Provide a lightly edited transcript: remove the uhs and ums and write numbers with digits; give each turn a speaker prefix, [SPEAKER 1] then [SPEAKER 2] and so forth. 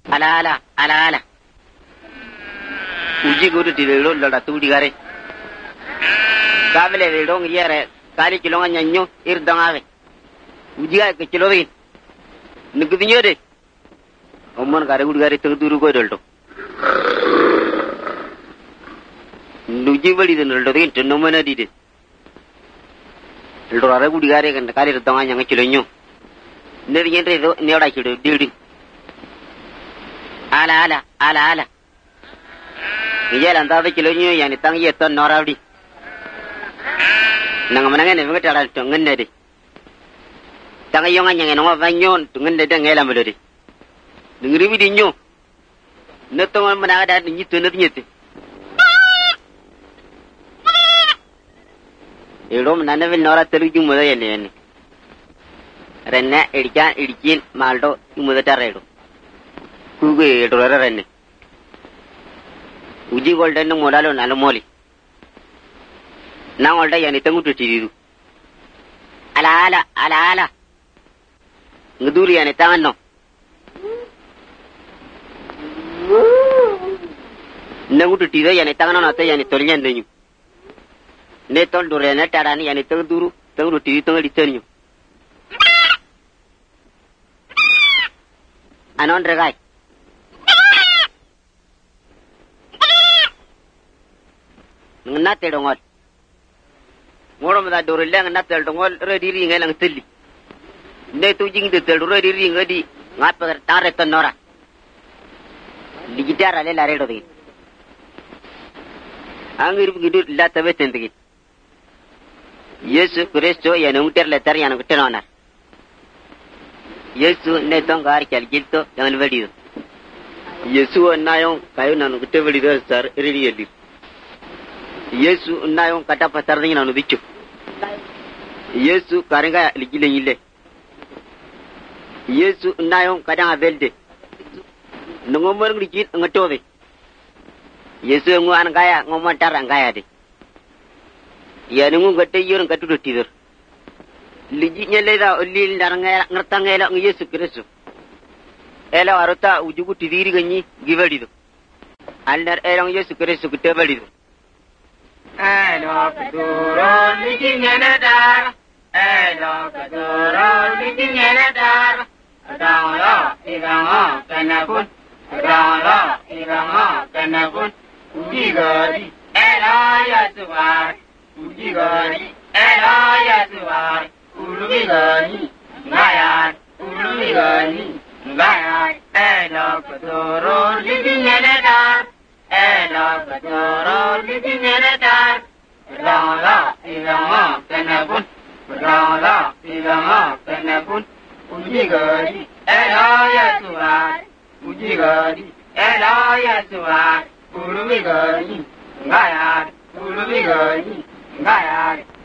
[SPEAKER 1] ala uji guru ti lo la tu di gare kabele dong yere kali kilonga nyanyo irdangave uji ga ke kilowi nugudinyo de omman gare guru gare tugduru ko dolto nuji bali den dolto tin tenno mana di de dolto ara guru gare kan kali irdanga nyanga kilonyo neri yendre do ne oda kido didi ala Ijal anda kilonyo yani tang ye ton norawdi nang manange ne ngata dal to ngenne de tang yonga nyenge no vanyon to ngenne de ngela melodi ngribi di nyo netto managa da ni to net nyete edom nanavel nora telugu muda yene renne edikin maldo muda tarredo kuge edora renne uji golden modalo nanomoli na golda yani tangutu tidiru ala nguduri yani tanganno nangutu tido yani tanganno nate yani tolnyan denyu ne tol dure ne tarani yani tangduru tangutu tidi tangadi tenyu anon regai natte dongol morom da dore lang natte dongol rediri ngelang telli ne tu jing de tel rediri ngadi ngat per tare tonora digitara le la redo de angir gidur la tabe tendigi yesu kristo yanung ter le tar yanung tenona yesu ne tongar kal gilto yangal vedido yesu nayon kayo nanu gite vedido sar redi Yesu nayon kata pasar ni nanu bicu. Yesu karenga ligile yile. Yesu nayon kadang abelde. Nungomor ngikit ngetove. Yesu ngu an gaya ngomontar angaya de. Ya nungu gete yor ngatu tidur. Liginya leda ulil daranga ngertangela ng Yesu Kristo. Ela arota ujugu tidiri ganyi givedido. Alnar erang Yesu Kristo kitebedido.
[SPEAKER 2] Elo kaduro liginya dar, elo kaduro liginya dar. Danglo irango kanapun, uji gari, elo yasuar, ulubi gari, ngayar, elo kaduro liginya dar. Elo kadoro liginya dar, rangla irango kanapun, uji gari, elo yasuar, ulubi gari, ngayar,